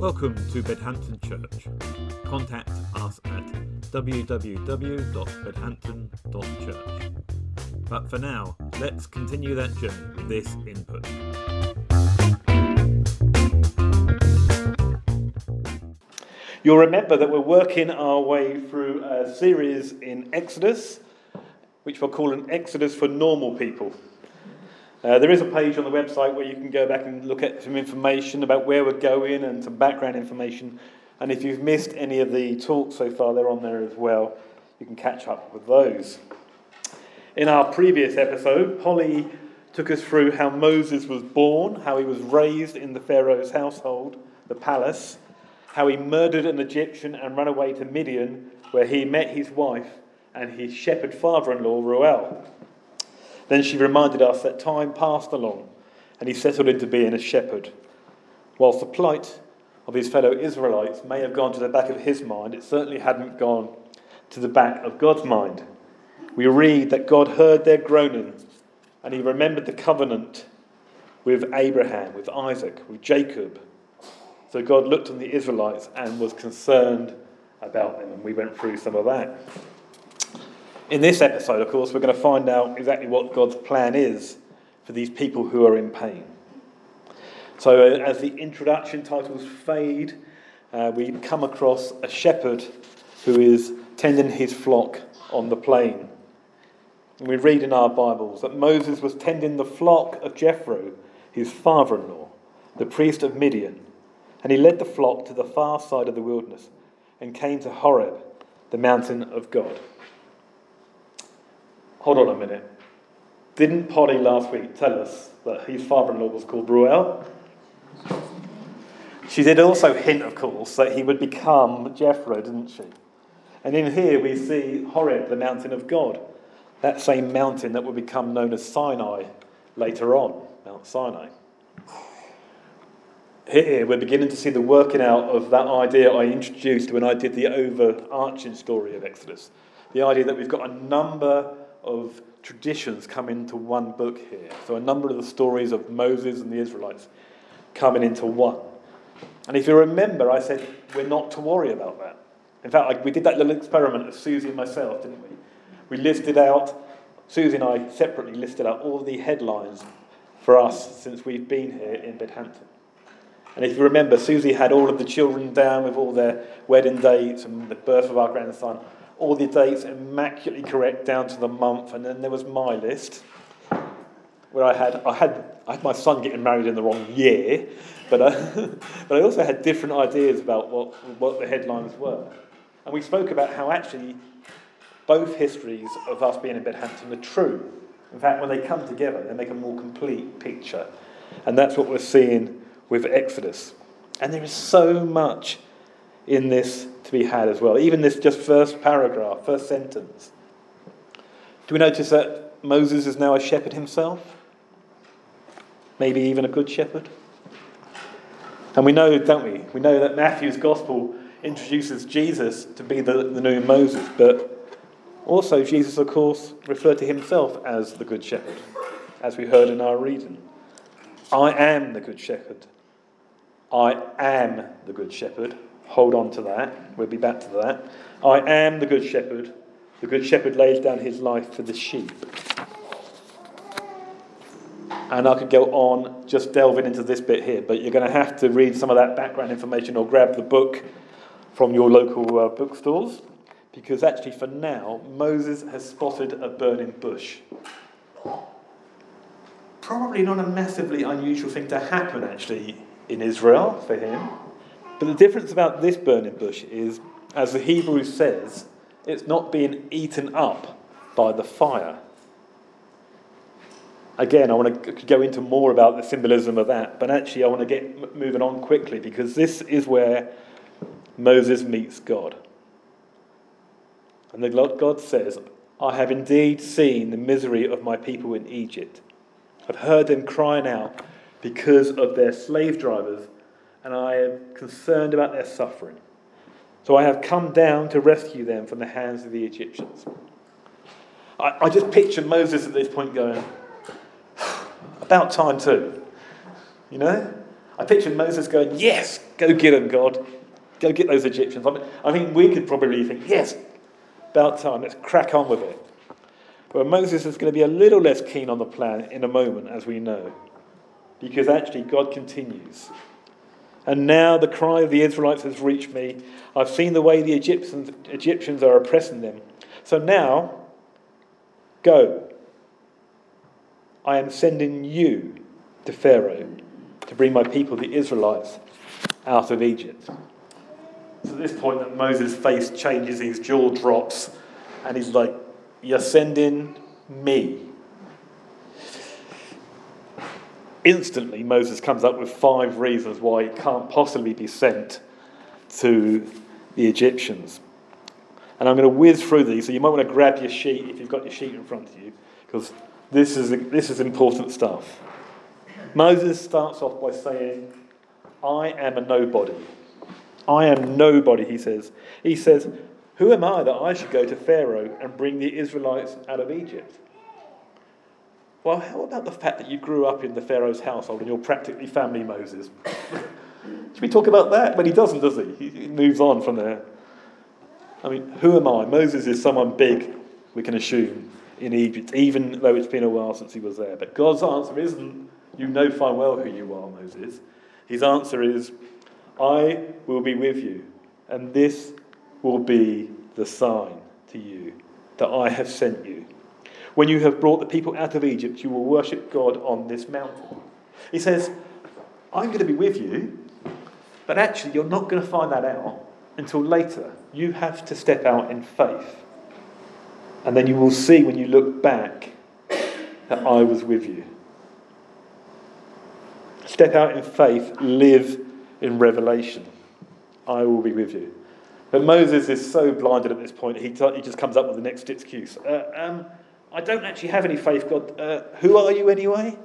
Welcome to Bedhampton Church. Contact us at www.bedhampton.church. But for now, let's continue that journey with this input. You'll remember that we're working our way through a series in Exodus, which we're calling Exodus for Normal People. There is a page on the website where you can go back and look at some information about where we're going and some background information. And if you've missed any of the talks so far, they're on there as well. You can catch up with those. In our previous episode, Polly took us through how Moses was born, how he was raised in the Pharaoh's household, the palace, how he murdered an Egyptian and ran away to Midian, where he met his wife and his shepherd father-in-law, Reuel. Then she reminded us that time passed along and he settled into being a shepherd. Whilst the plight of his fellow Israelites may have gone to the back of his mind, it certainly hadn't gone to the back of God's mind. We read that God heard their groaning and he remembered the covenant with Abraham, with Isaac, with Jacob. So God looked on the Israelites and was concerned about them, and we went through some of that. In this episode, of course, we're going to find out exactly what God's plan is for these people who are in pain. So as the introduction titles fade, we come across a shepherd who is tending his flock on the plain. And we read in our Bibles that Moses was tending the flock of Jethro, his father-in-law, the priest of Midian, and he led the flock to the far side of the wilderness and came to Horeb, the mountain of God. Hold on a minute. Didn't Polly last week tell us that his father-in-law was called Reuel? She did also hint, of course, that he would become Jethro, didn't she? And in here we see Horeb, the mountain of God, that same mountain that will become known as Sinai later on, Mount Sinai. Here we're beginning to see the working out of that idea I introduced when I did the overarching story of Exodus. The idea that we've got a number of traditions come into one book here. So a number of the stories of Moses and the Israelites coming into one. And if you remember, I said we're not to worry about that. In fact, we did that little experiment of Susie and myself, didn't we? We listed out, Susie and I separately listed out all the headlines for us since we've been here in Bedhampton. And if you remember, Susie had all of the children down with all their wedding dates and the birth of our grandson, all the dates immaculately correct down to the month. And then there was my list, where I had my son getting married in the wrong year, but I also had different ideas about what the headlines were. And we spoke about how actually both histories of us being in Bedhampton are true. In fact, when they come together, they make a more complete picture. And that's what we're seeing with Exodus. And there is so much in this to be had as well. Even this just first paragraph, first sentence. Do we notice that Moses is now a shepherd himself? Maybe even a good shepherd? And we know, don't we? We know that Matthew's gospel introduces Jesus to be the new Moses, but also Jesus, of course, referred to himself as the good shepherd, as we heard in our reading. I am the good shepherd. I am the good shepherd. Hold on to that. We'll be back to that. I am the good shepherd. The good shepherd lays down his life for the sheep. And I could go on just delving into this bit here, but you're going to have to read some of that background information or grab the book from your local bookstores, because actually for now, Moses has spotted a burning bush. Probably not a massively unusual thing to happen, actually, in Israel for him. But the difference about this burning bush is, as the Hebrew says, it's not being eaten up by the fire. Again, I want to go into more about the symbolism of that, but actually I want to get moving on quickly, because this is where Moses meets God. And God says, I have indeed seen the misery of my people in Egypt. I've heard them crying out because of their slave drivers, and I am concerned about their suffering. So I have come down to rescue them from the hands of the Egyptians. I just picture Moses at this point going, about time too. You know? I picture Moses going, yes, go get them, God. Go get those Egyptians. I think we could probably think, yes, about time, let's crack on with it. But Moses is going to be a little less keen on the plan in a moment, as we know, because actually God continues. And now the cry of the Israelites has reached me. I've seen the way the Egyptians are oppressing them. So now, go. I am sending you to Pharaoh to bring my people, the Israelites, out of Egypt. So at this point, that Moses' face changes, his jaw drops, and he's like, you're sending me. Instantly, Moses comes up with 5 reasons why he can't possibly be sent to the Egyptians. And I'm going to whiz through these, so you might want to grab your sheet if you've got your sheet in front of you, because this is important stuff. Moses starts off by saying, I am a nobody. I am nobody, he says. He says, who am I that I should go to Pharaoh and bring the Israelites out of Egypt? Well, how about the fact that you grew up in the Pharaoh's household and you're practically family Moses? Should we talk about that? But he doesn't, does he? He moves on from there. I mean, who am I? Moses is someone big, we can assume, in Egypt, even though it's been a while since he was there. But God's answer isn't, you know fine well who you are, Moses. His answer is, I will be with you, and this will be the sign to you that I have sent you. When you have brought the people out of Egypt, you will worship God on this mountain. He says, I'm going to be with you, but actually you're not going to find that out until later. You have to step out in faith. And then you will see when you look back that I was with you. Step out in faith, live in revelation. I will be with you. But Moses is so blinded at this point, he just comes up with the next excuse. I don't actually have any faith, God. Who are you anyway?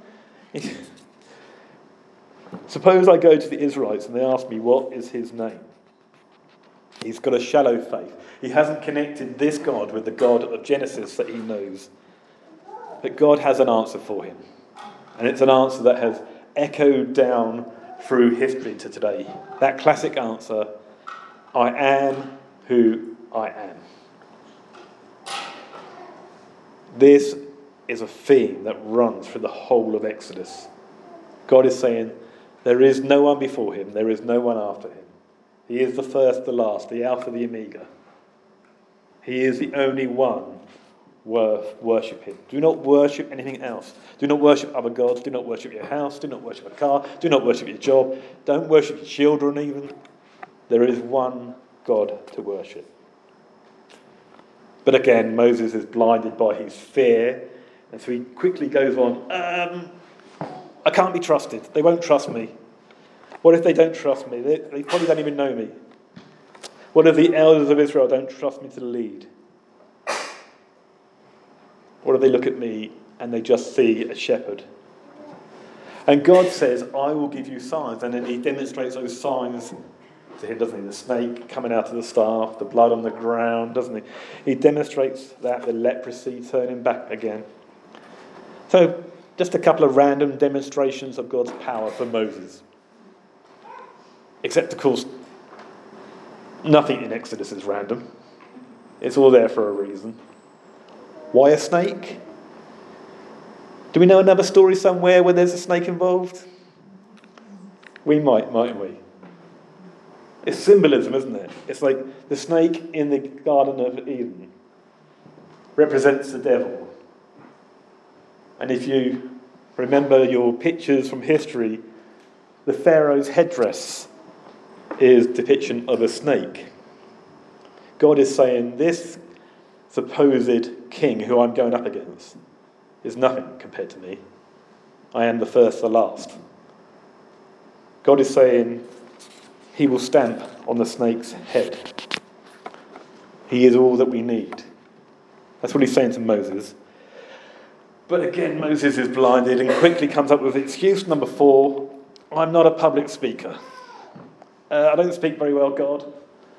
Suppose I go to the Israelites and they ask me, what is his name? He's got a shallow faith. He hasn't connected this God with the God of Genesis that he knows. But God has an answer for him. And it's an answer that has echoed down through history to today. That classic answer, I am who I am. This is a theme that runs through the whole of Exodus. God is saying, there is no one before him, there is no one after him. He is the first, the last, the Alpha, the Omega. He is the only one worth worshipping. Do not worship anything else. Do not worship other gods. Do not worship your house. Do not worship a car. Do not worship your job. Don't worship your children even. There is one God to worship. But again, Moses is blinded by his fear, and so he quickly goes on, I can't be trusted. They won't trust me. What if they don't trust me? They probably don't even know me. What if the elders of Israel don't trust me to lead? What if they look at me and they just see a shepherd? And God says, I will give you signs. And then he demonstrates those signs to him, doesn't he? The snake coming out of the staff, the blood on the ground, doesn't he? He demonstrates that, the leprosy turning back again. So, just a couple of random demonstrations of God's power for Moses. Except, of course, nothing in Exodus is random. It's all there for a reason. Why a snake? Do we know another story somewhere where there's a snake involved? We might, mightn't we? It's symbolism, isn't it? It's like the snake in the Garden of Eden represents the devil. And if you remember your pictures from history, the Pharaoh's headdress is a depiction of a snake. God is saying, this supposed king who I'm going up against is nothing compared to me. I am the first, the last. God is saying he will stamp on the snake's head. He is all that we need. That's what he's saying to Moses. But again, Moses is blinded and quickly comes up with excuse number 4. I'm not a public speaker. I don't speak very well, God.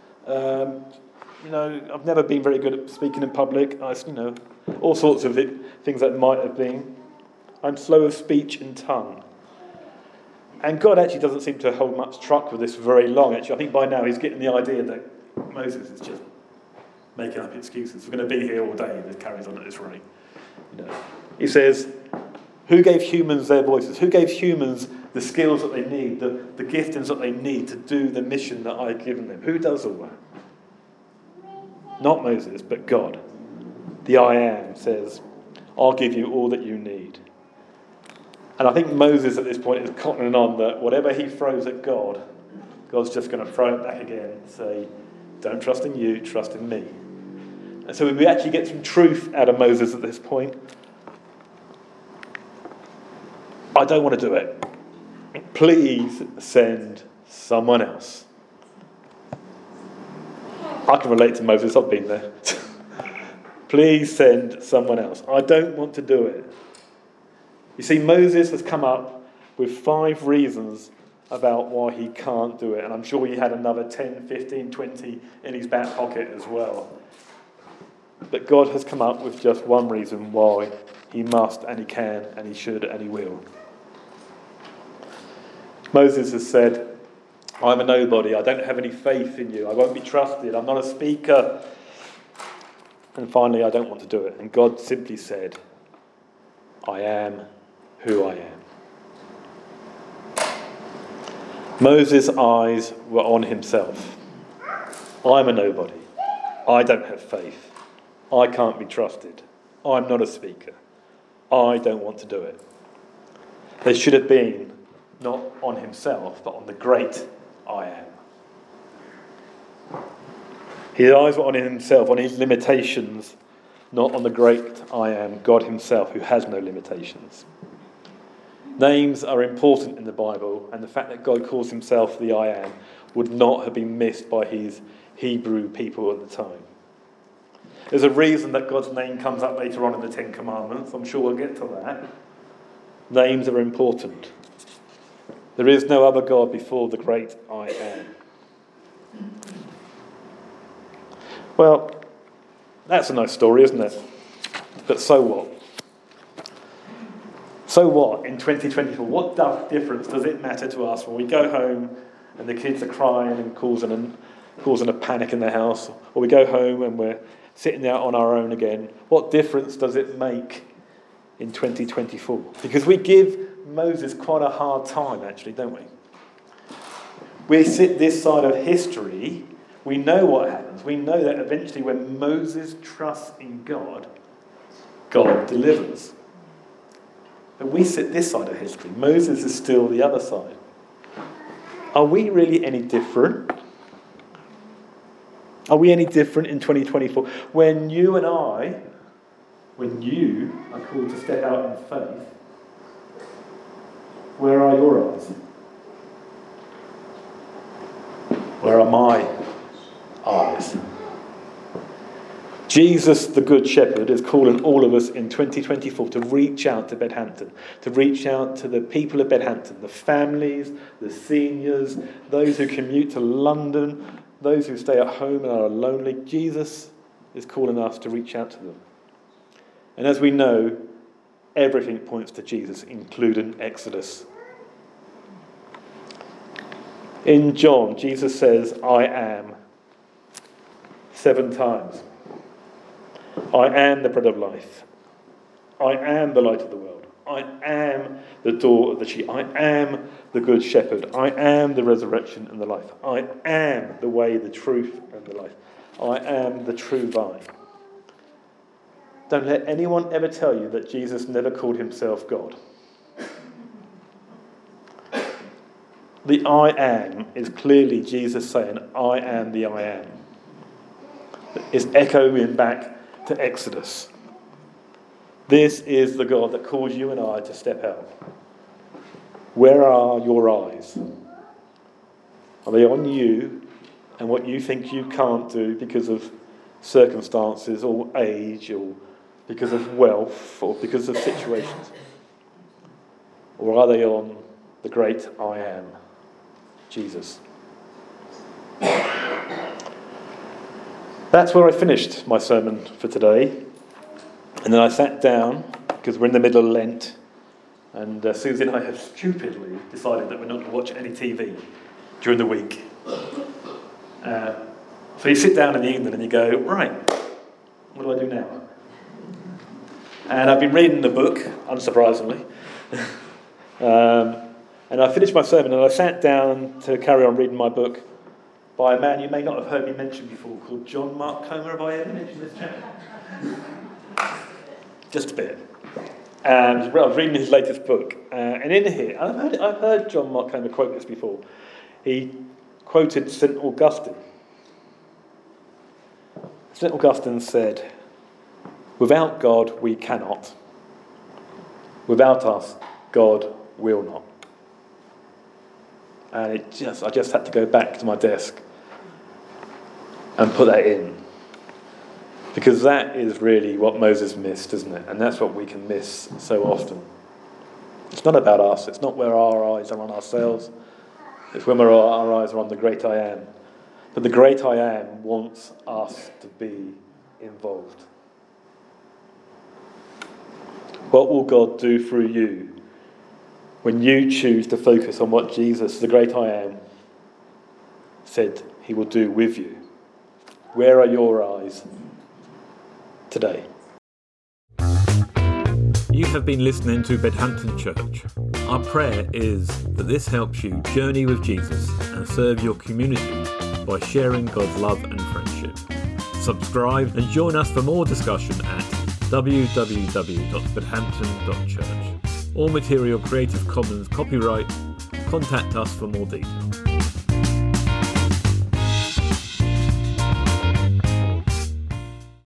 I've never been very good at speaking in public. All sorts of things that might have been. I'm slow of speech and tongue. And God actually doesn't seem to hold much truck with this for very long. Actually, I think by now he's getting the idea that Moses is just making up excuses. We're going to be here all day if it carries on at this rate. He says, who gave humans their voices? Who gave humans the skills that they need, the giftings that they need to do the mission that I've given them? Who does all that? Not Moses, but God. The I Am says, I'll give you all that you need. And I think Moses at this point is cottoning on that whatever he throws at God, God's just going to throw it back again and say, don't trust in you, trust in me. And so we actually get some truth out of Moses at this point. I don't want to do it. Please send someone else. I can relate to Moses, I've been there. Please send someone else. I don't want to do it. You see, Moses has come up with 5 reasons about why he can't do it. And I'm sure he had another 10, 15, 20 in his back pocket as well. But God has come up with just one reason why he must and he can and he should and he will. Moses has said, I'm a nobody. I don't have any faith in you. I won't be trusted. I'm not a speaker. And finally, I don't want to do it. And God simply said, I am who I am. Moses' eyes were on himself. I'm a nobody. I don't have faith. I can't be trusted. I'm not a speaker. I don't want to do it. They should have been not on himself, but on the great I am. His eyes were on himself, on his limitations, not on the great I am, God himself, who has no limitations. Names are important in the Bible, and the fact that God calls himself the I am would not have been missed by his Hebrew people at the time. There's a reason that God's name comes up later on in the Ten Commandments. I'm sure we'll get to that. Names are important. There is no other God before the great I am. Well, that's a nice story, isn't it? But so what? So what in 2024? What difference does it matter to us when we go home and the kids are crying and causing a panic in the house, or we go home and we're sitting out on our own again? What difference does it make in 2024? Because we give Moses quite a hard time, actually, don't we? We sit this side of history. We know what happens. We know that eventually when Moses trusts in God, God delivers. But we sit this side of history. Moses is still the other side. Are we really any different? Are we any different in 2024? When you are called to step out in faith, where are your eyes? Where are my eyes? Jesus, the Good Shepherd, is calling all of us in 2024 to reach out to Bedhampton, to reach out to the people of Bedhampton, the families, the seniors, those who commute to London, those who stay at home and are lonely. Jesus is calling us to reach out to them. And as we know, everything points to Jesus, including Exodus. In John, Jesus says, I am, 7 times. I am the bread of life. I am the light of the world. I am the door of the sheep. I am the good shepherd. I am the resurrection and the life. I am the way, the truth, and the life. I am the true vine. Don't let anyone ever tell you that Jesus never called himself God. The I am is clearly Jesus saying, I am the I am. It's echoing back to Exodus. This is the God that calls you and I to step out. Where are your eyes? Are they on you and what you think you can't do because of circumstances or age or because of wealth or because of situations? Or are they on the great I am, Jesus? That's where I finished my sermon for today. And then I sat down, because we're in the middle of Lent, And Susie and I have stupidly decided that we're not going to watch any TV during the week. So you sit down in the evening and you go, right, what do I do now? And I've been reading the book, unsurprisingly. And I finished my sermon and I sat down to carry on reading my book by a man you may not have heard me mention before, called John Mark Comer. Have I ever mentioned this chap? Just a bit. I was reading his latest book, and in here, I've heard John Mark Comer quote this before. He quoted St. Augustine. St. Augustine said, "Without God we cannot. Without us, God will not." And I just had to go back to my desk and put that in. Because that is really what Moses missed, isn't it? And that's what we can miss so often. It's not about us. It's not where our eyes are on ourselves. It's when our eyes are on the great I am. But the great I am wants us to be involved. What will God do through you when you choose to focus on what Jesus, the great I am, said he will do with you? Where are your eyes today? You have been listening to Bedhampton Church. Our prayer is that this helps you journey with Jesus and serve your community by sharing God's love and friendship. Subscribe and join us for more discussion at www.bedhampton.church. All material Creative Commons copyright. Contact us for more details.